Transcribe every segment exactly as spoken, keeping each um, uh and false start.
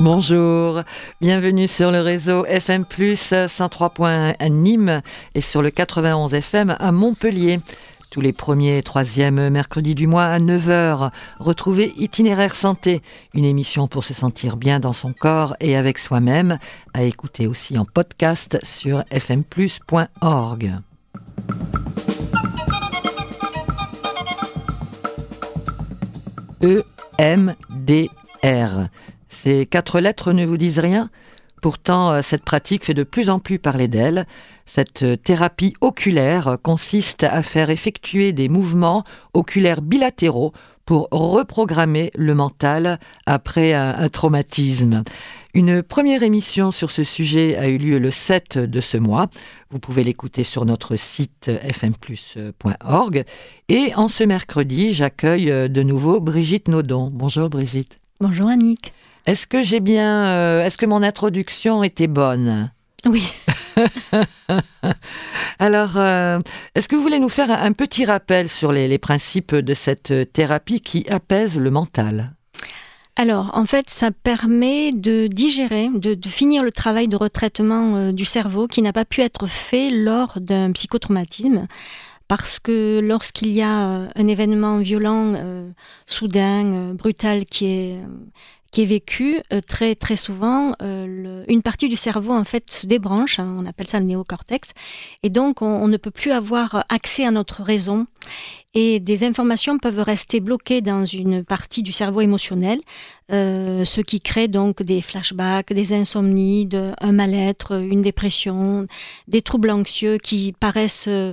Bonjour, bienvenue sur le réseau F M plus, cent trois point un à Nîmes et sur le quatre-vingt-onze F M à Montpellier. Tous les premiers et troisièmes mercredis du mois à neuf heures, retrouvez Itinéraire Santé, une émission pour se sentir bien dans son corps et avec soi-même, à écouter aussi en podcast sur f m plus point org. E M D R. Ces quatre lettres ne vous disent rien ? Pourtant, cette pratique fait de plus en plus parler d'elle. Cette thérapie oculaire consiste à faire effectuer des mouvements oculaires bilatéraux pour reprogrammer le mental après un, un traumatisme. Une première émission sur ce sujet a eu lieu le sept de ce mois. Vous pouvez l'écouter sur notre site f m plus point org. Et en ce mercredi, j'accueille de nouveau Brigitte Naudon. Bonjour Brigitte. Bonjour Annick. Est-ce que j'ai bien, euh, est-ce que mon introduction était bonne ? Oui. Alors, euh, est-ce que vous voulez nous faire un, un petit rappel sur les, les principes de cette thérapie qui apaise le mental ? Alors, en fait, ça permet de digérer, de, de finir le travail de retraitement euh, du cerveau qui n'a pas pu être fait lors d'un psychotraumatisme. Parce que lorsqu'il y a euh, un événement violent, euh, soudain, euh, brutal qui est... Euh, qui est vécu, euh, très très souvent, euh, le, une partie du cerveau en fait se débranche, hein, on appelle ça le néocortex, et donc on, on ne peut plus avoir accès à notre raison, et des informations peuvent rester bloquées dans une partie du cerveau émotionnel, euh, ce qui crée donc des flashbacks, des insomnies, de, un mal-être, une dépression, des troubles anxieux qui paraissent euh,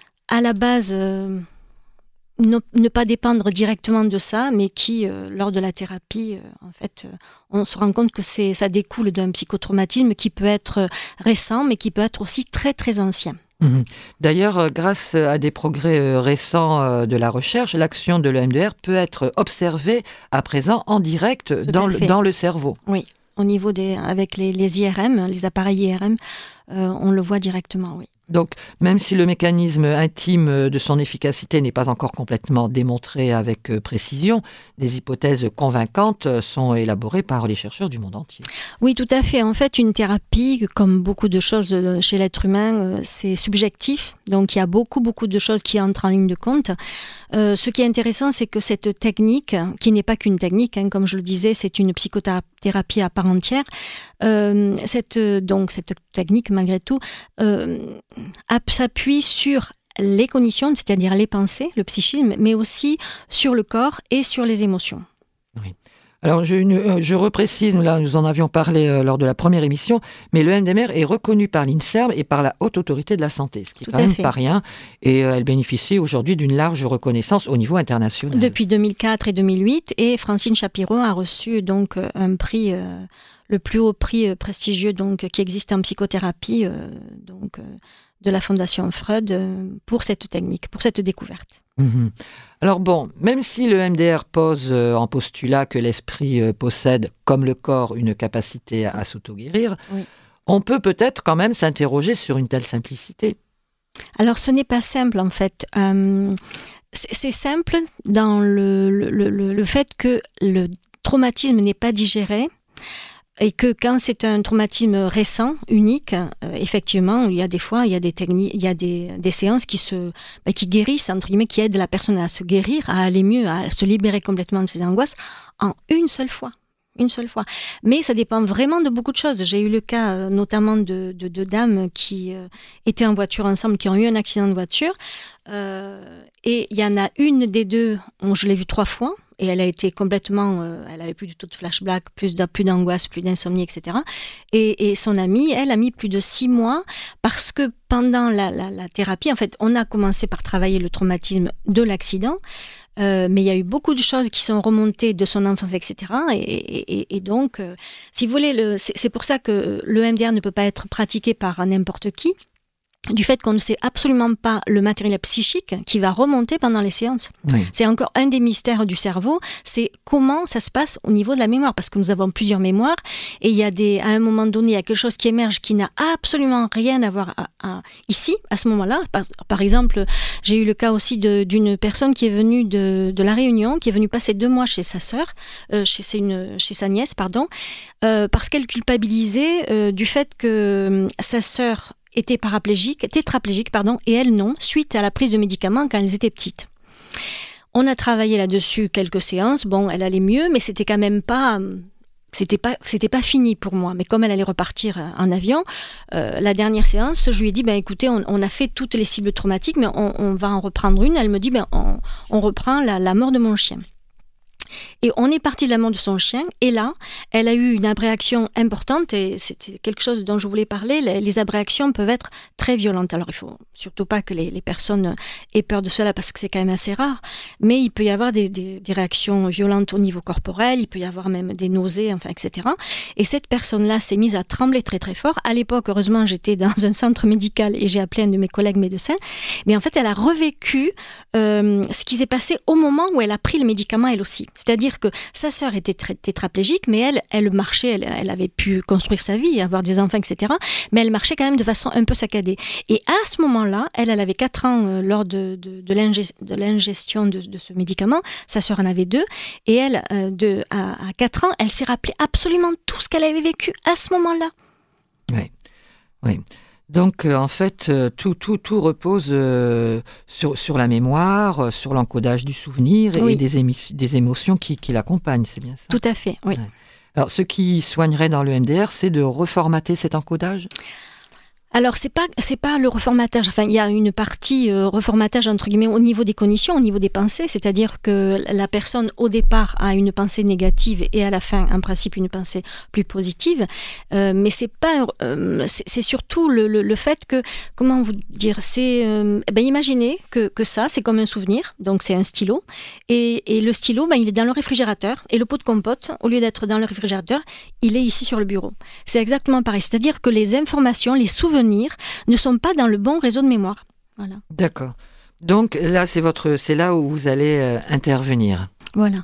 à la base... Euh, Ne, ne pas dépendre directement de ça, mais qui, euh, lors de la thérapie, euh, en fait, euh, on se rend compte que c'est, ça découle d'un psychotraumatisme qui peut être récent, mais qui peut être aussi très, très ancien. Mmh. D'ailleurs, grâce à des progrès récents de la recherche, l'action de l'E M D R peut être observée à présent en direct dans le, dans le cerveau. Oui, au niveau des, avec les, les I R M, les appareils I R M, euh, on le voit directement, oui. Donc, même si le mécanisme intime de son efficacité n'est pas encore complètement démontré avec précision, des hypothèses convaincantes sont élaborées par les chercheurs du monde entier. Oui, tout à fait. En fait, une thérapie, comme beaucoup de choses chez l'être humain, c'est subjectif. Donc, il y a beaucoup, beaucoup de choses qui entrent en ligne de compte. Euh, ce qui est intéressant, c'est que cette technique, qui n'est pas qu'une technique, hein, comme je le disais, c'est une psychothérapie à part entière. Euh, cette, donc, cette technique, malgré tout, euh, s'appuie sur les cognitions, c'est-à-dire les pensées, le psychisme, mais aussi sur le corps et sur les émotions. Oui. Alors, je, je reprécise, nous, là, nous en avions parlé euh, lors de la première émission, mais le M D R est reconnu par l'INSERM et par la Haute Autorité de la Santé, ce qui est quand même pas rien, et euh, elle bénéficie aujourd'hui d'une large reconnaissance au niveau international. Depuis deux mille quatre et deux mille huit, et Francine Chapiron a reçu donc un prix, euh, le plus haut prix prestigieux donc, qui existe en psychothérapie, euh, donc... Euh, de la Fondation Freud pour cette technique, pour cette découverte. Mmh. Alors bon, même si le M D R pose euh, en postulat que l'esprit euh, possède, comme le corps, une capacité à, à s'auto-guérir, oui. On peut peut-être quand même s'interroger sur une telle simplicité. Alors ce n'est pas simple en fait. Euh, c'est, c'est simple dans le, le, le, le fait que le traumatisme n'est pas digéré, et que quand c'est un traumatisme récent, unique, euh, effectivement, il y a des fois, il y a des techniques, il y a des, des séances qui se, bah, qui guérissent, entre guillemets, qui aident la personne à se guérir, à aller mieux, à se libérer complètement de ses angoisses en une seule fois. Une seule fois. Mais ça dépend vraiment de beaucoup de choses. J'ai eu le cas euh, notamment de, de, de dames qui euh, étaient en voiture ensemble, qui ont eu un accident de voiture. Euh, et il y en a une des deux, on, je l'ai vue trois fois, et elle a été complètement, euh, elle avait plus du tout de flashback, plus, de, plus d'angoisse, plus d'insomnie, et cetera. Et, et son amie, elle a mis plus de six mois parce que pendant la, la, la thérapie, en fait, on a commencé par travailler le traumatisme de l'accident. Euh, mais il y a eu beaucoup de choses qui sont remontées de son enfance, et cetera. Et, et, et donc, euh, si vous voulez, le, c'est, c'est pour ça que le M D R ne peut pas être pratiqué par n'importe qui. du fait qu'on ne sait absolument pas le matériel psychique qui va remonter pendant les séances. Oui. C'est encore un des mystères du cerveau, c'est comment ça se passe au niveau de la mémoire, parce que nous avons plusieurs mémoires, et il y a des, à un moment donné, il y a quelque chose qui émerge qui n'a absolument rien à voir à, à, ici, à ce moment-là. Par, par exemple, j'ai eu le cas aussi de, d'une personne qui est venue de, de La Réunion, qui est venue passer deux mois chez sa sœur, euh, chez, c'est une, chez sa nièce, pardon, euh, parce qu'elle culpabilisait euh, du fait que euh, sa sœur était paraplégique, tétraplégique, pardon, et elle non, suite à la prise de médicaments quand elles étaient petites. On a travaillé là-dessus quelques séances, bon, elle allait mieux, mais c'était quand même pas... C'était pas, c'était pas fini pour moi, mais comme elle allait repartir en avion, euh, la dernière séance, je lui ai dit, ben écoutez, on, on a fait toutes les cibles traumatiques, mais on, on va en reprendre une. Elle me dit, ben on, on reprend la, la mort de mon chien. Et on est parti de la mort de son chien, et là, elle a eu une abréaction importante, et c'était quelque chose dont je voulais parler. Les, les abréactions peuvent être très violentes. Alors, il faut surtout pas que les, les personnes aient peur de cela, parce que c'est quand même assez rare, mais il peut y avoir des, des, des réactions violentes au niveau corporel, il peut y avoir même des nausées, enfin, et cetera. Et cette personne-là s'est mise à trembler très très fort. À l'époque, heureusement, j'étais dans un centre médical, et j'ai appelé un de mes collègues médecins, mais en fait, elle a revécu euh, ce qui s'est passé au moment où elle a pris le médicament, elle aussi. C'est-à-dire que sa sœur était tétraplégique, mais elle, elle marchait, elle, elle avait pu construire sa vie, avoir des enfants, et cetera. Mais elle marchait quand même de façon un peu saccadée. Et à ce moment-là, elle, elle avait quatre ans euh, lors de, de, de, l'ingest, de l'ingestion de, de ce médicament. Sa sœur en avait deux. Et elle, euh, de, à, à quatre ans, elle s'est rappelé absolument tout ce qu'elle avait vécu à ce moment-là. Oui, oui. Donc, euh, en fait, euh, tout, tout, tout repose euh, sur, sur la mémoire, euh, sur l'encodage du souvenir et oui. des, émi- des émotions qui, qui l'accompagnent, c'est bien ça? Tout à fait, oui. Ouais. Alors, ce qui soignerait dans le M D R, c'est de reformater cet encodage? Alors, c'est pas, c'est pas le reformatage. Enfin, il y a une partie euh, reformatage, entre guillemets, au niveau des cognitions, au niveau des pensées. C'est-à-dire que la personne, au départ, a une pensée négative et à la fin, en principe, une pensée plus positive. Euh, mais c'est pas, euh, c'est, c'est surtout le, le, le fait que, comment vous dire, c'est, euh, ben, imaginez que, que ça, c'est comme un souvenir. Donc, c'est un stylo. Et, et le stylo, ben, il est dans le réfrigérateur. Et le pot de compote, au lieu d'être dans le réfrigérateur, il est ici sur le bureau. C'est exactement pareil. C'est-à-dire que les informations, les souvenirs, ne sont pas dans le bon réseau de mémoire. Voilà. D'accord. Donc là, c'est votre, c'est là où vous allez euh, intervenir. Voilà.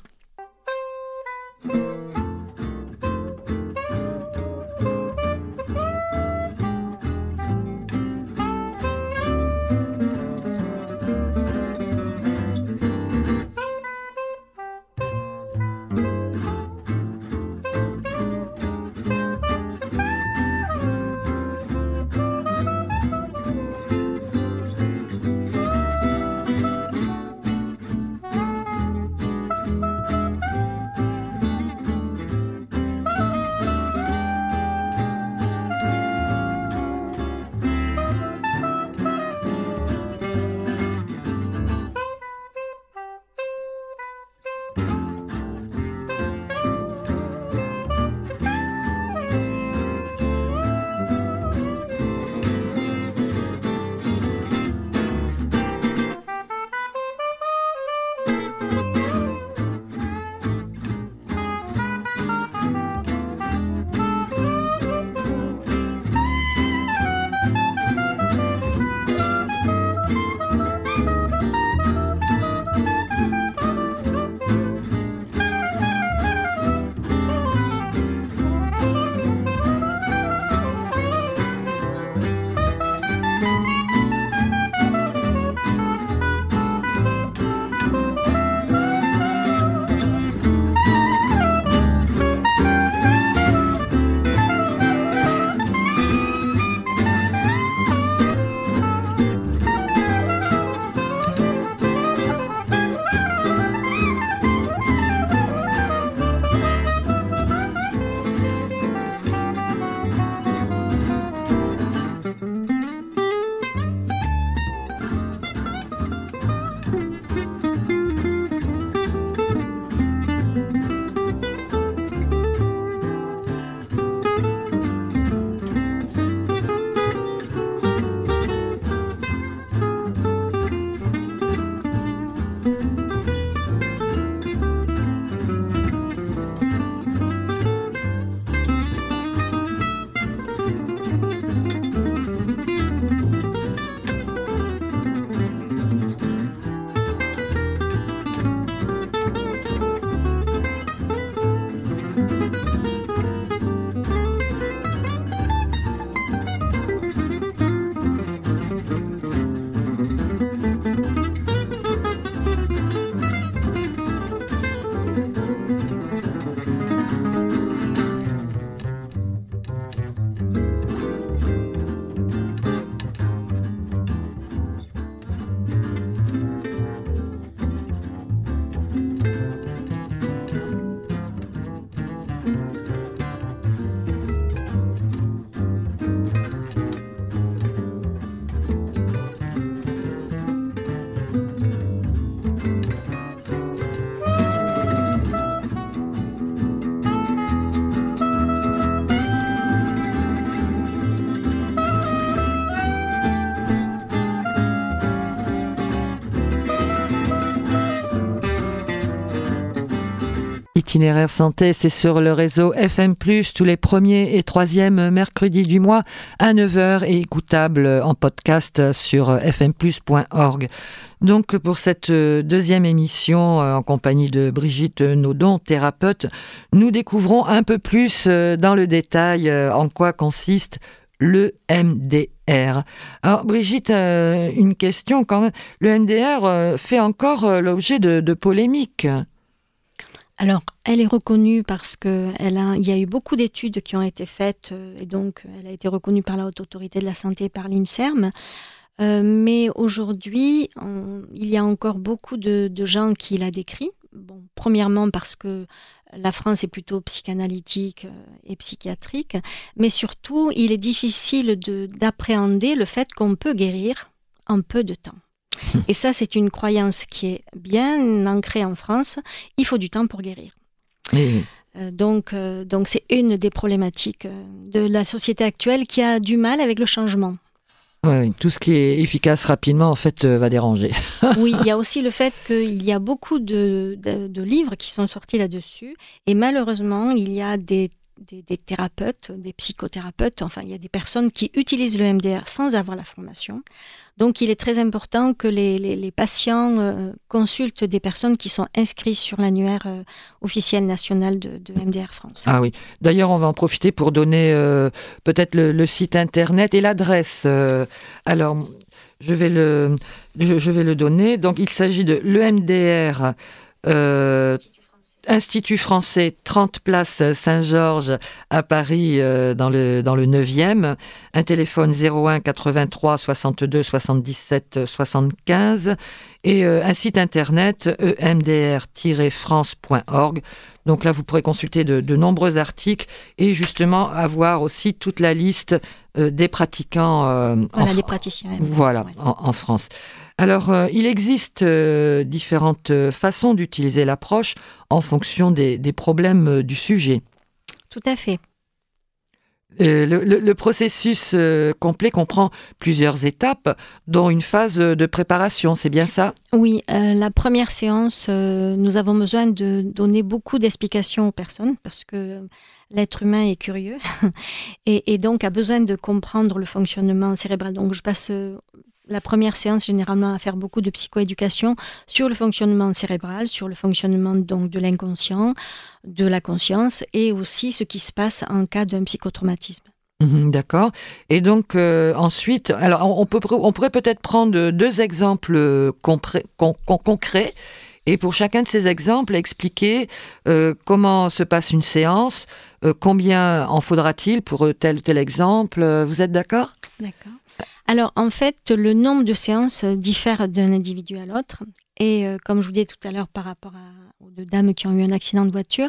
l'itinéraire santé, c'est sur le réseau F M plus, tous les premiers et troisièmes mercredis du mois à neuf heures et écoutable en podcast sur f m plus point org. Donc pour cette deuxième émission en compagnie de Brigitte Naudon, thérapeute, nous découvrons un peu plus dans le détail en quoi consiste le M D R. Alors Brigitte, euh, une question quand même. Le M D R euh, fait encore euh, l'objet de, de polémiques. Alors, elle est reconnue parce que elle a, il y a eu beaucoup d'études qui ont été faites euh, et donc elle a été reconnue par la Haute Autorité de la Santé, par l'INSERM. Euh, mais aujourd'hui, on, il y a encore beaucoup de, de gens qui la décrient. Bon, premièrement parce que la France est plutôt psychanalytique et psychiatrique, mais surtout, il est difficile de, d'appréhender le fait qu'on peut guérir en peu de temps. Et ça, c'est une croyance qui est bien ancrée en France. Il faut du temps pour guérir. Oui. Euh, donc, euh, donc, c'est une des problématiques de la société actuelle qui a du mal avec le changement. Oui, tout ce qui est efficace rapidement, en fait, euh, va déranger. Oui, il y a aussi le fait qu'il y a beaucoup de, de, de livres qui sont sortis là-dessus. Et malheureusement, il y a des, des, des thérapeutes, des psychothérapeutes, enfin, il y a des personnes qui utilisent le M D R sans avoir la formation. Donc, il est très important que les, les, les patients euh, consultent des personnes qui sont inscrites sur l'annuaire euh, officiel national de, de M D R France. Ah oui. D'ailleurs, on va en profiter pour donner euh, peut-être le, le site internet et l'adresse. Euh, alors, je vais le, je, je vais le donner. Donc, il s'agit de l'E M D R. Euh, Institut français, trente place Saint-Georges à Paris, euh, dans le dans le neuvième. Un téléphone zéro un quatre-vingt-trois soixante-deux soixante-dix-sept soixante-quinze et euh, un site internet e m d r tiret france point org. Donc là, vous pourrez consulter de, de nombreux articles et justement avoir aussi toute la liste euh, des pratiquants. Euh, voilà, en, des praticiens. Voilà, ouais. en, en France. Alors, euh, il existe euh, différentes façons d'utiliser l'approche en fonction des, des problèmes euh, du sujet. Tout à fait. Euh, le, le, le processus euh, complet comprend plusieurs étapes, dont une phase de préparation, c'est bien ça ? Oui, euh, la première séance, euh, nous avons besoin de donner beaucoup d'explications aux personnes parce que l'être humain est curieux et, et donc a besoin de comprendre le fonctionnement cérébral. Donc je passe euh, la première séance généralement à faire beaucoup de psychoéducation sur le fonctionnement cérébral, sur le fonctionnement donc de l'inconscient, de la conscience et aussi ce qui se passe en cas d'un psychotraumatisme. Mmh, d'accord. Et donc euh, ensuite, alors on, peut, on pourrait peut-être prendre deux exemples compré, con, con, concrets et pour chacun de ces exemples expliquer euh, comment se passe une séance, euh, combien en faudra-t-il pour tel ou tel exemple. Vous êtes d'accord ? D'accord. Alors, en fait, le nombre de séances diffère d'un individu à l'autre. Et euh, comme je vous disais tout à l'heure par rapport à, aux deux dames qui ont eu un accident de voiture,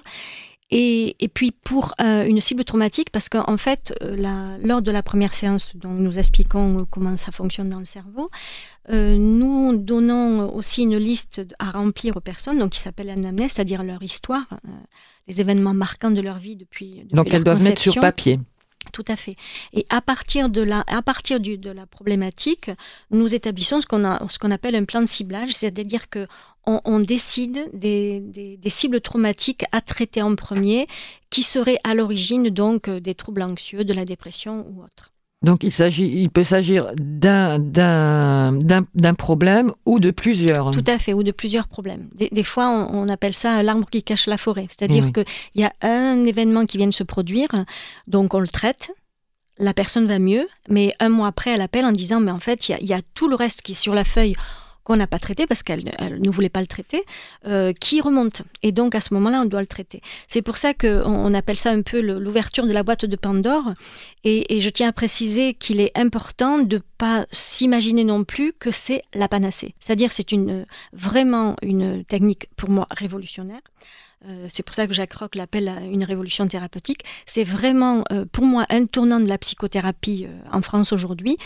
et, et puis pour euh, une cible traumatique, parce qu'en fait, euh, la, lors de la première séance, dont nous expliquons euh, comment ça fonctionne dans le cerveau, euh, nous donnons aussi une liste à remplir aux personnes, donc qui s'appelle l'anamnèse, c'est-à-dire leur histoire, euh, les événements marquants de leur vie depuis, depuis donc leur elles doivent conception. mettre sur papier. Tout à fait. Et à partir de la, à partir du, de la problématique, nous établissons ce qu'on a, ce qu'on appelle un plan de ciblage, c'est-à-dire que on, on décide des, des, des cibles traumatiques à traiter en premier, qui seraient à l'origine donc des troubles anxieux, de la dépression ou autre. Donc il s'agit, il peut s'agir d'un, d'un, d'un, d'un problème ou de plusieurs. Tout à fait, ou de plusieurs problèmes. Des, des fois, on, on appelle ça l'arbre qui cache la forêt. C'est-à-dire oui. qu'il y a un événement qui vient de se produire, donc on le traite, la personne va mieux, mais un mois après, elle appelle en disant, mais en fait, il y a, il y a tout le reste qui est sur la feuille qu'on n'a pas traité parce qu'elle elle ne voulait pas le traiter, euh, qui remonte. Et donc, à ce moment-là, on doit le traiter. C'est pour ça qu'on on appelle ça un peu le, l'ouverture de la boîte de Pandore. Et, et je tiens à préciser qu'il est important de ne pas s'imaginer non plus que c'est la panacée. C'est-à-dire c'est une, vraiment une technique, pour moi, révolutionnaire. Euh, c'est pour ça que Jacques Roch l'appelle une révolution thérapeutique. C'est vraiment, euh, pour moi, un tournant de la psychothérapie euh, en France aujourd'hui.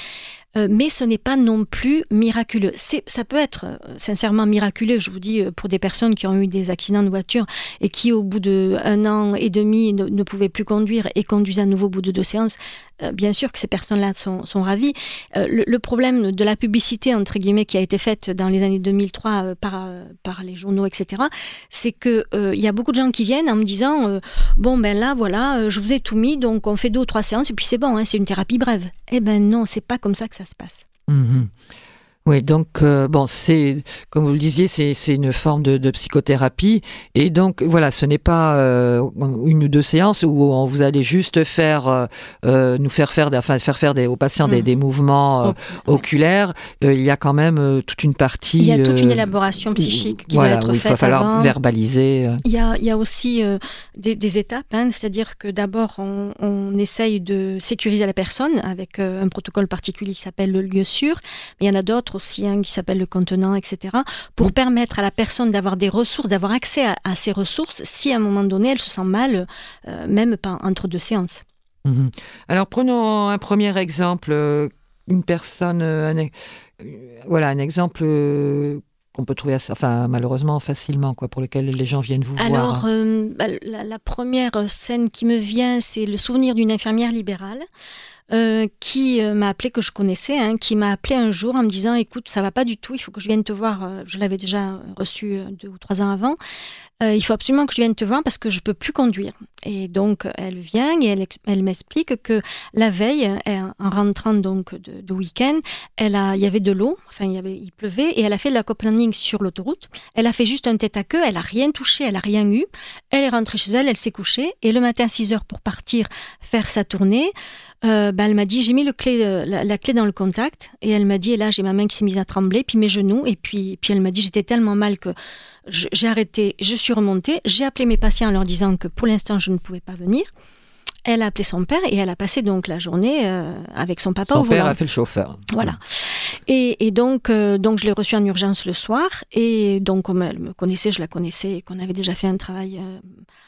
Euh, mais ce n'est pas non plus miraculeux. C'est, ça peut être euh, sincèrement miraculeux, je vous dis, euh, pour des personnes qui ont eu des accidents de voiture et qui, au bout d'un an et demi, ne, ne pouvaient plus conduire et conduisent à nouveau au bout de deux séances. Euh, bien sûr que ces personnes-là sont, sont ravies. Euh, le, le problème de la publicité, entre guillemets, qui a été faite dans les années deux mille trois euh, par, euh, par les journaux, et cetera, c'est qu'il euh, y a beaucoup de gens qui viennent en me disant euh, « Bon, ben là, voilà, euh, je vous ai tout mis, donc on fait deux ou trois séances et puis c'est bon, hein, c'est une thérapie brève. » Eh ben non, c'est pas comme ça que ça se passe. Mmh. Oui, donc euh, bon, c'est comme vous le disiez, c'est c'est une forme de, de psychothérapie, et donc voilà, ce n'est pas euh, une ou deux séances où on vous allez juste faire euh, euh, nous faire faire, des, enfin faire faire des, aux patients des, des mouvements euh, oh, oculaires. Euh, il y a quand même euh, toute une partie. Il y a toute une euh, élaboration psychique qui voilà, doit être où faite il va falloir avant. verbaliser. Euh. Il y a il y a aussi euh, des, des étapes, hein, c'est-à-dire que d'abord on, on essaye de sécuriser la personne avec euh, un protocole particulier qui s'appelle le lieu sûr. Mais il y en a d'autres aussi, hein, qui s'appellent le contenant, et cetera, pour permettre à la personne d'avoir des ressources, d'avoir accès à, à ces ressources si à un moment donné elle se sent mal, euh, même pas entre deux séances. Mmh. Alors prenons un premier exemple, euh, une personne, euh, un, euh, voilà, un exemple euh, qu'on peut trouver, assez, enfin malheureusement facilement, quoi, pour lequel les gens viennent vous Alors, voir. Alors, euh, bah, la, la première scène qui me vient, c'est le souvenir d'une infirmière libérale. Euh, qui euh, m'a appelé, que je connaissais, hein, qui m'a appelé un jour en me disant « Écoute, ça va pas du tout, il faut que je vienne te voir. Euh, » Je l'avais déjà reçu euh, deux ou trois ans avant. Euh, il faut absolument que je vienne te voir parce que je peux plus conduire. Et donc, elle vient et elle, elle m'explique que la veille, elle, en rentrant donc de, de week-end, elle a, il y avait de l'eau, enfin il, y avait, il pleuvait, et elle a fait de l'aquaplaning sur l'autoroute. Elle a fait juste un tête à queue, elle a rien touché, elle a rien eu. Elle est rentrée chez elle, elle s'est couchée, et le matin à six heures pour partir faire sa tournée, Euh, bah, elle m'a dit, j'ai mis le clé, euh, la, la clé dans le contact, et elle m'a dit, et là j'ai ma main qui s'est mise à trembler, puis mes genoux, et puis, puis elle m'a dit, j'étais tellement mal que je, j'ai arrêté, je suis remontée, j'ai appelé mes patients en leur disant que pour l'instant je ne pouvais pas venir. Elle a appelé son père et elle a passé donc la journée euh, avec son papa son au volant. Son père a fait le chauffeur. Voilà. Et, et donc, euh, donc je l'ai reçue en urgence le soir, et donc comme elle me connaissait, je la connaissais, et qu'on avait déjà fait un travail euh,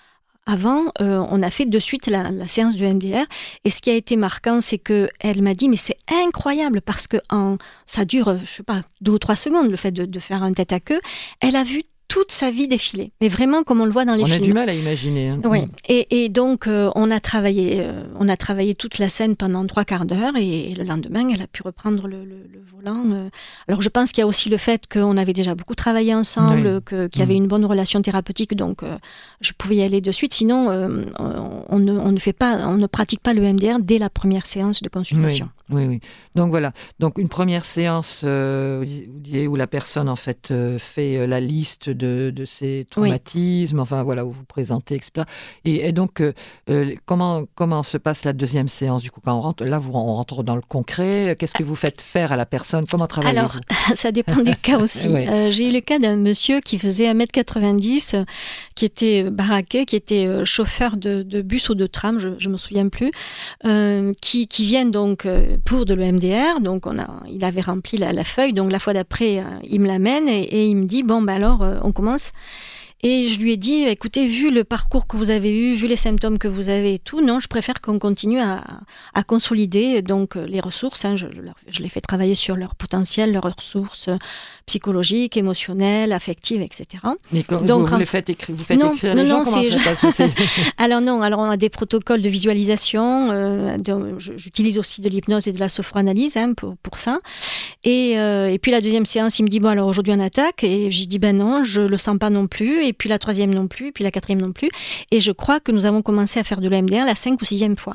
avant, euh, on a fait de suite la, la séance de M D R. Et ce qui a été marquant, c'est qu'elle m'a dit, mais c'est incroyable parce que en, ça dure, je sais pas, deux ou trois secondes, le fait de, de faire un tête à queue. Elle a vu toute sa vie défiler, mais vraiment comme on le voit dans les on films. On a du mal à imaginer. Hein. Oui, et, et donc euh, on a travaillé, euh, on a travaillé toute la scène pendant trois quarts d'heure, et, et le lendemain, elle a pu reprendre le, le, le volant. Euh. Alors je pense qu'il y a aussi le fait qu'on avait déjà beaucoup travaillé ensemble, oui. que, qu'il y avait mmh. une bonne relation thérapeutique, donc euh, je pouvais y aller de suite. Sinon, euh, on, on, ne, on ne fait pas, on ne pratique pas le M D R dès la première séance de consultation. Oui, oui, oui. Donc voilà. Donc une première séance euh, où la personne en fait euh, fait la liste de, de ses traumatismes, oui. enfin voilà, où vous présentez, et cetera. Et, et donc euh, comment comment se passe la deuxième séance du coup quand on rentre là, vous on rentre dans le concret. Qu'est-ce que vous faites faire à la personne? Comment travaillez-vous? Alors ça dépend des cas aussi. Oui. Euh, j'ai eu le cas d'un monsieur qui faisait un mètre quatre-vingt-dix, euh, qui était baraqué, qui était euh, chauffeur de, de bus ou de tram, je je me souviens plus, euh, qui qui viennent donc euh, pour de l'E M D R, donc on a, il avait rempli la, la feuille, donc la fois d'après, euh, il me l'amène et, et il me dit, bon, ben alors, euh, on commence. Et je lui ai dit, écoutez, vu le parcours que vous avez eu, vu les symptômes que vous avez et tout, non, je préfère qu'on continue à, à consolider donc les ressources. Hein, je, je les fais travailler sur leur potentiel, leurs ressources psychologiques, émotionnelles, affectives, et cetera. Mais quand donc, vous, vous les faites écrire, vous faites non, écrire non, les non, gens, comment c'est... ça Alors non, alors on a des protocoles de visualisation. Euh, de, j'utilise aussi de l'hypnose et de la sophroanalyse hein, pour pour ça. Et euh, et puis la deuxième séance, il me dit bon alors aujourd'hui on attaque et j'ai dit ben non, je le sens pas non plus. Et puis la troisième non plus, et puis la quatrième non plus. Et je crois que nous avons commencé à faire de l'E M D R la cinq ou sixième fois.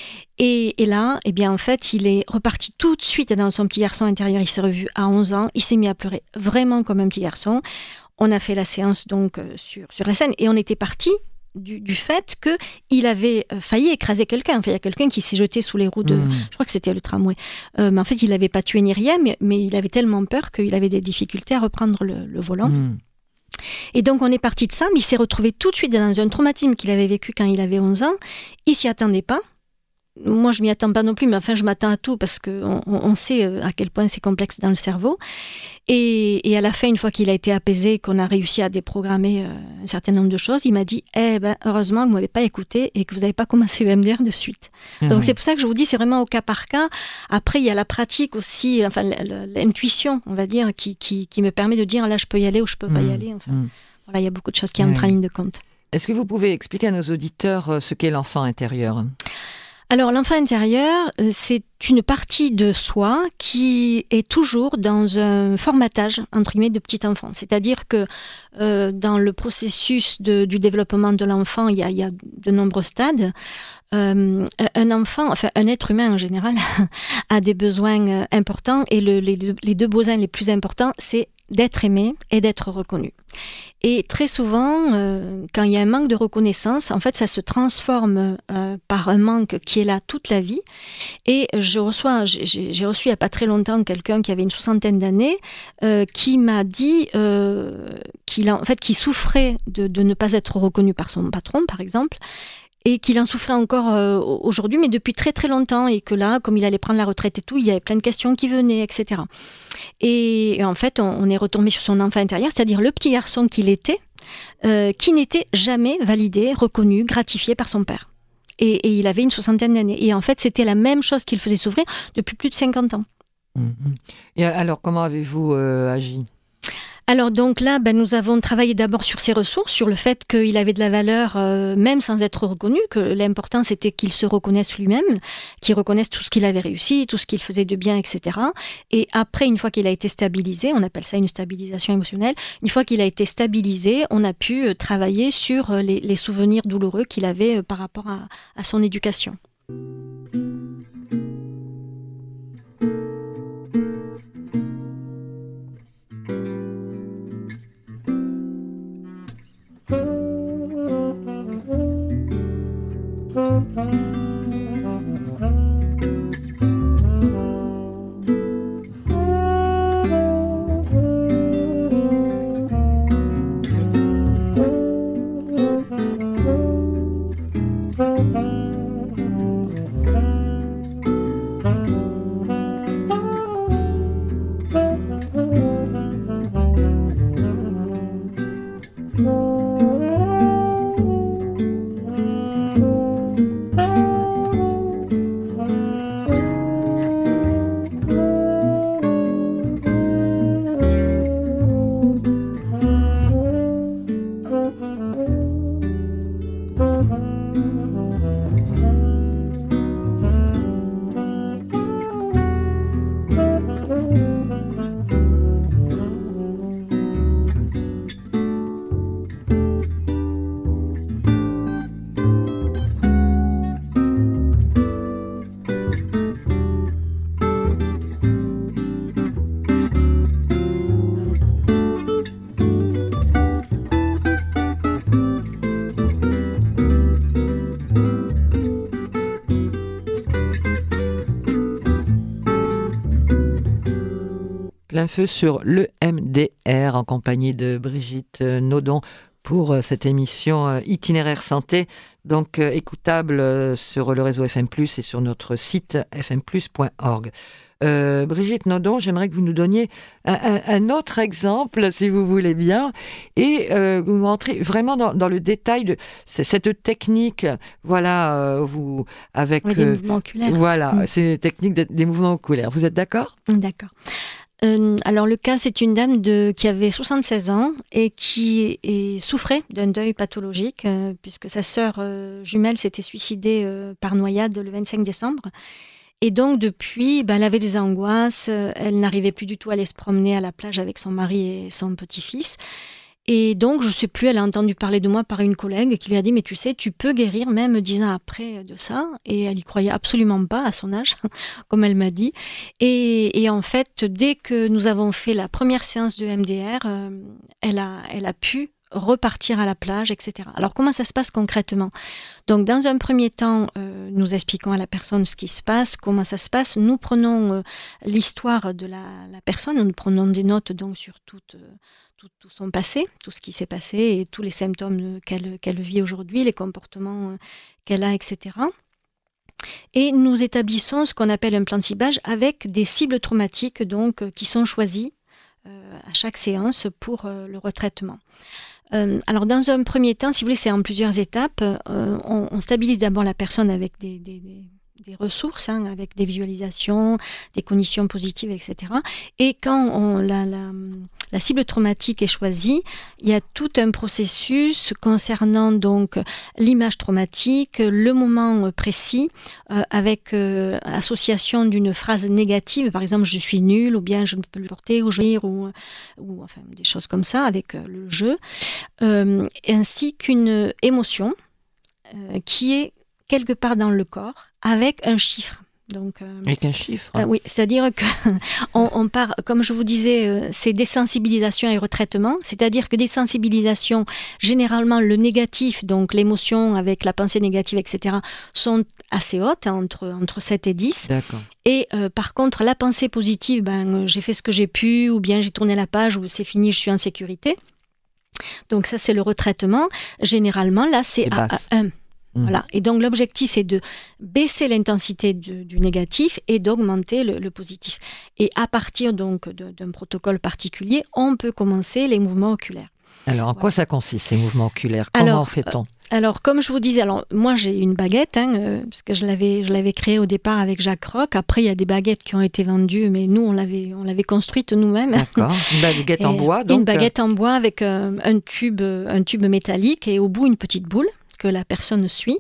Et, et là, eh bien, en fait, il est reparti tout de suite dans son petit garçon intérieur. Il s'est revu à onze ans. Il s'est mis à pleurer vraiment comme un petit garçon. On a fait la séance donc euh, sur, sur la scène et on était parti du, du fait qu'il avait failli écraser quelqu'un. Enfin, il y a quelqu'un qui s'est jeté sous les roues de... Mmh. Je crois que c'était le tramway. Euh, mais en fait, il n'avait pas tué ni rien, mais, mais il avait tellement peur qu'il avait des difficultés à reprendre le, le volant. Mmh. Et donc, on est parti de ça, mais il s'est retrouvé tout de suite dans un traumatisme qu'il avait vécu quand il avait onze ans. Il s'y attendait pas. moi, je m'y attends pas non plus, mais enfin, je m'attends à tout parce qu'on on sait à quel point c'est complexe dans le cerveau. Et, et à la fin, une fois qu'il a été apaisé, qu'on a réussi à déprogrammer euh, un certain nombre de choses, il m'a dit eh ben, heureusement que vous ne m'avez pas écouté et que vous n'avez pas commencé E M D R de suite. Mmh. Donc, c'est pour ça que je vous dis, c'est vraiment au cas par cas. Après, il y a la pratique aussi, enfin, l'intuition, on va dire, qui, qui, qui me permet de dire là, je peux y aller ou je ne peux pas mmh. y aller. Enfin, mmh. Voilà, il y a beaucoup de choses qui mmh. entrent en ligne de compte. Est-ce que vous pouvez expliquer à nos auditeurs ce qu'est l'enfant intérieur ? Alors, l'enfant intérieur, c'est une partie de soi qui est toujours dans un formatage, entre guillemets, de petit enfant. C'est-à-dire que euh, dans le processus de, du développement de l'enfant, il y a, il y a de nombreux stades. Euh, un enfant, enfin un être humain en général, a des besoins importants et le, les, les deux besoins les plus importants, c'est d'être aimé et d'être reconnu. Et très souvent, euh, quand il y a un manque de reconnaissance, en fait, ça se transforme euh, par un manque qui est là toute la vie. Et je reçois, j'ai, j'ai reçu il n'y a pas très longtemps quelqu'un qui avait une soixantaine d'années euh, qui m'a dit euh, qu'il en fait, qu'il souffrait de, de ne pas être reconnu par son patron, par exemple, et qu'il en souffrait encore euh, aujourd'hui, mais depuis très très longtemps, et que là, comme il allait prendre la retraite et tout, il y avait plein de questions qui venaient, et cetera. Et, et en fait, on, on est retombé sur son enfant intérieur, c'est-à-dire le petit garçon qu'il était, euh, qui n'était jamais validé, reconnu, gratifié par son père. Et, et il avait une soixantaine d'années. Et en fait, c'était la même chose qui le faisait souffrir depuis plus de cinquante ans. Mmh. Et alors, comment avez-vous euh, agi ? Alors donc là, ben, nous avons travaillé d'abord sur ses ressources, sur le fait qu'il avait de la valeur euh, même sans être reconnu, que l'important c'était qu'il se reconnaisse lui-même, qu'il reconnaisse tout ce qu'il avait réussi, tout ce qu'il faisait de bien, et cetera. Et après, une fois qu'il a été stabilisé, on appelle ça une stabilisation émotionnelle, une fois qu'il a été stabilisé, on a pu travailler sur les, les souvenirs douloureux qu'il avait par rapport à, à son éducation. Plein feu sur l'E M D R en compagnie de Brigitte Naudon pour cette émission Itinéraire Santé, donc écoutable sur le réseau F M plus, et sur notre site f m plus point org. Euh, Brigitte Naudon, j'aimerais que vous nous donniez un, un, un autre exemple, si vous voulez bien, et euh, vous montrez vraiment dans, dans le détail de cette technique, voilà, euh, vous avec oui, des euh, mouvements oculaires. Voilà, mmh. c'est une technique de, des mouvements oculaires. Vous êtes d'accord ? D'accord. Euh, alors le cas, c'est une dame de, qui avait soixante-seize ans et qui est, souffrait d'un deuil pathologique euh, puisque sa sœur euh, jumelle s'était suicidée euh, par noyade le vingt-cinq décembre. Et donc depuis, ben, elle avait des angoisses, elle n'arrivait plus du tout à aller se promener à la plage avec son mari et son petit-fils. Et donc, je ne sais plus, elle a entendu parler de moi par une collègue qui lui a dit « Mais tu sais, tu peux guérir même dix ans après de ça ». Et elle y croyait absolument pas à son âge, comme elle m'a dit. Et, et en fait, dès que nous avons fait la première séance de M D R, euh, elle a, elle a pu repartir à la plage, et cetera. Alors, comment ça se passe concrètement ? Donc, dans un premier temps, euh, nous expliquons à la personne ce qui se passe, comment ça se passe. Nous prenons euh, l'histoire de la, la personne, nous prenons des notes donc sur toute... Euh, Tout, tout son passé, tout ce qui s'est passé et tous les symptômes qu'elle, qu'elle vit aujourd'hui, les comportements qu'elle a, et cetera. Et nous établissons ce qu'on appelle un plan de ciblage avec des cibles traumatiques donc, euh, qui sont choisies euh, à chaque séance pour euh, le retraitement. Euh, alors dans un premier temps, si vous voulez, c'est en plusieurs étapes. Euh, on, on stabilise d'abord la personne avec des, des, des, des ressources, hein, avec des visualisations, des cognitions positives, et cetera. Et quand on, la, la, la cible traumatique est choisie, il y a tout un processus concernant donc l'image traumatique, le moment précis, euh, avec euh, association d'une phrase négative, par exemple je suis nul, ou bien je ne peux le porter, ou je vais rire, ou, ou enfin des choses comme ça avec euh, le jeu, euh, ainsi qu'une émotion euh, qui est quelque part dans le corps avec un chiffre. Donc, euh, avec un chiffre euh, Oui, c'est-à-dire qu'on on part, comme je vous disais, euh, c'est désensibilisation et retraitement, c'est-à-dire que désensibilisation, généralement le négatif, donc l'émotion avec la pensée négative, et cetera, sont assez hautes, hein, entre, entre sept et dix. D'accord. Et euh, par contre, la pensée positive, ben, euh, j'ai fait ce que j'ai pu, ou bien j'ai tourné la page, ou c'est fini, je suis en sécurité. Donc ça, c'est le retraitement. Généralement, là, c'est à, à un. Voilà. Et donc l'objectif, c'est de baisser l'intensité de, du négatif et d'augmenter le, le positif. Et à partir donc de, d'un protocole particulier, on peut commencer les mouvements oculaires. Alors, en voilà. quoi ça consiste, ces mouvements oculaires ? Comment alors, fait-on ? euh, Alors, comme je vous disais, alors moi j'ai une baguette, hein, euh, parce que je l'avais, je l'avais créée au départ avec Jacques Roch. Après, il y a des baguettes qui ont été vendues, mais nous, on l'avait, on l'avait construite nous-mêmes. D'accord. Une baguette en bois, donc. Une baguette en bois avec euh, un tube, un tube métallique et au bout une petite boule que la personne suit.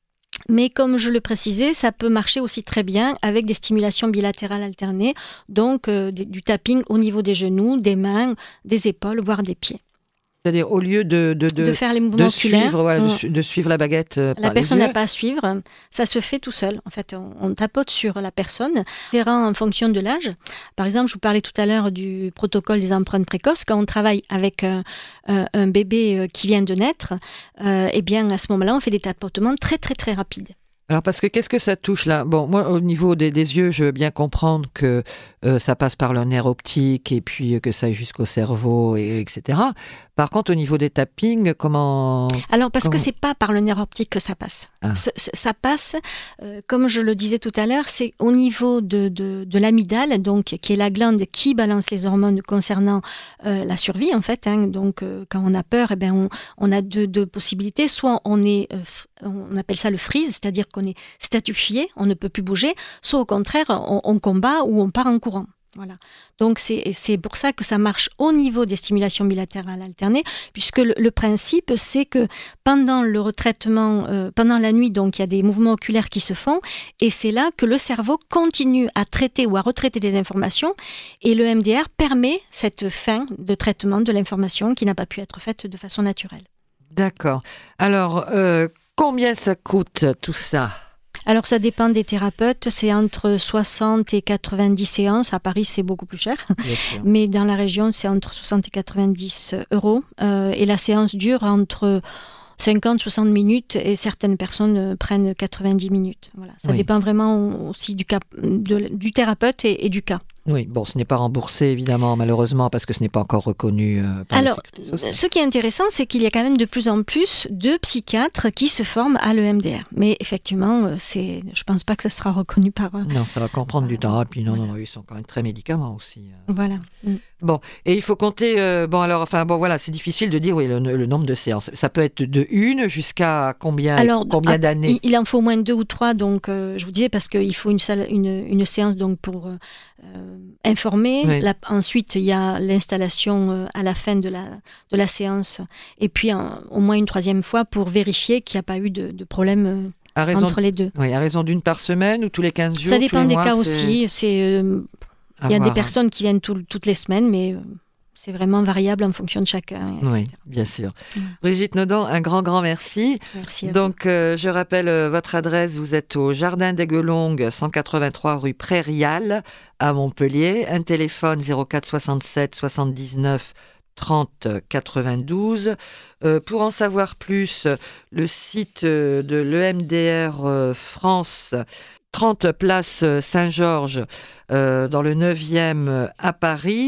Mais comme je le précisais, ça peut marcher aussi très bien avec des stimulations bilatérales alternées, donc euh, du tapping au niveau des genoux, des mains, des épaules, voire des pieds. C'est-à-dire, au lieu de, de, de, de faire les mouvements de oculaires, suivre, voilà, on, de, de suivre la baguette euh, la par personne les yeux. n'a pas à suivre, ça se fait tout seul. En fait, on, on tapote sur la personne, différent en fonction de l'âge. Par exemple, je vous parlais tout à l'heure du protocole des empreintes précoces. Quand on travaille avec euh, euh, un bébé qui vient de naître, euh, eh bien, à ce moment-là, on fait des tapotements très, très, très rapides. Alors, parce que qu'est-ce que ça touche là ? Bon, moi, au niveau des, des yeux, je veux bien comprendre que euh, ça passe par le nerf optique et puis que ça aille jusqu'au cerveau, et, etc. Par contre, au niveau des tappings, comment... Alors, parce comment... que c'est pas par le nerf optique que ça passe. Ah. Ce, ce, ça passe, euh, comme je le disais tout à l'heure, c'est au niveau de, de, de l'amygdale, donc, qui est la glande qui balance les hormones concernant euh, la survie, en fait. Hein. Donc, euh, quand on a peur, eh ben, on, on a deux, deux possibilités. Soit on est, euh, on appelle ça le freeze, c'est-à-dire qu'on est statufié, on ne peut plus bouger. Soit au contraire, on, on combat ou on part en courant. Voilà. Donc c'est, c'est pour ça que ça marche au niveau des stimulations bilatérales alternées, puisque le, le principe c'est que pendant le retraitement, euh, pendant la nuit, donc il y a des mouvements oculaires qui se font, et c'est là que le cerveau continue à traiter ou à retraiter des informations, et le M D R permet cette fin de traitement de l'information qui n'a pas pu être faite de façon naturelle. D'accord. Alors, euh, combien ça coûte tout ça ? Alors, ça dépend des thérapeutes. C'est entre soixante et quatre-vingt-dix séances. À Paris, c'est beaucoup plus cher. Mais dans la région, c'est entre soixante et quatre-vingt-dix euros. Euh, et la séance dure entre cinquante à soixante minutes et certaines personnes prennent quatre-vingt-dix minutes. Voilà. Ça oui. dépend vraiment aussi du, cas, de, du thérapeute et, et du cas. Oui, bon, ce n'est pas remboursé, évidemment, malheureusement, parce que ce n'est pas encore reconnu euh, par Alors, la Sécurité sociale. Ce qui est intéressant, c'est qu'il y a quand même de plus en plus de psychiatres qui se forment à l'E M D R. Mais effectivement, c'est, je ne pense pas que ça sera reconnu par... Non, ça va prendre par, du temps. Et puis, non, voilà. non, ils sont quand même très médicaments aussi. Voilà. Bon, et il faut compter... Euh, bon, alors, enfin, bon, voilà, c'est difficile de dire oui, le, le nombre de séances. Ça peut être de une jusqu'à combien, alors, combien à, d'années ? Il en faut au moins deux ou trois, donc, euh, je vous disais, parce qu'il faut une, salle, une, une séance donc, pour... Euh, Euh, informer. Oui. La, ensuite, il y a l'installation euh, à la fin de la, de la séance. Et puis, un, au moins une troisième fois pour vérifier qu'il n'y a pas eu de, de problème euh, entre les deux. Oui, à raison d'une par semaine ou tous les quinze jours ? Ça dépend des mois, cas c'est... aussi. C'est, euh, il y a voir, des personnes hein. qui viennent tout, toutes les semaines, mais... Euh, c'est vraiment variable en fonction de chacun. Et cetera. Oui, bien sûr. Ouais. Brigitte Naudan, un grand, grand merci. Merci à Donc, euh, je rappelle euh, votre adresse. Vous êtes au Jardin d'Aiguelongue, cent quatre-vingt-trois rue Prairial, à Montpellier. Un téléphone zéro quatre soixante-sept soixante-dix-neuf trente quatre-vingt-douze. Euh, pour en savoir plus, le site de l'E M D R euh, France... trente place Saint-Georges, euh, dans le neuvième à Paris.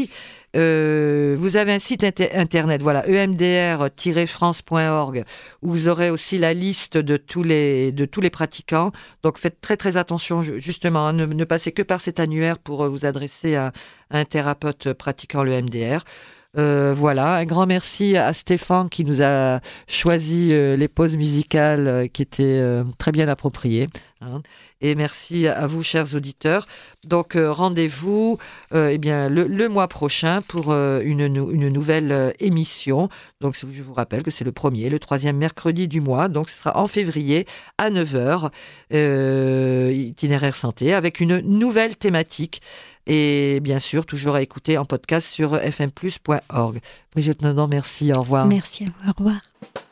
Euh, vous avez un site inter- internet, voilà, e m d r tiret france point org, où vous aurez aussi la liste de tous les, de tous les pratiquants. Donc faites très très attention, justement, hein, ne, ne passez que par cet annuaire pour vous adresser à, à un thérapeute pratiquant le M D R. Euh, voilà, un grand merci à Stéphane qui nous a choisi euh, les pauses musicales euh, qui étaient euh, très bien appropriées. Hein. Et merci à vous, chers auditeurs. Donc, euh, rendez-vous euh, eh bien, le, le mois prochain pour euh, une, une nouvelle euh, émission. Donc, je vous rappelle que c'est le premier, le troisième mercredi du mois. Donc, ce sera en février à neuf heures, euh, itinéraire santé, avec une nouvelle thématique. Et bien sûr, toujours à écouter en podcast sur f m plus point org. Brigitte Nodon, merci. Au revoir. Merci à vous. Au revoir.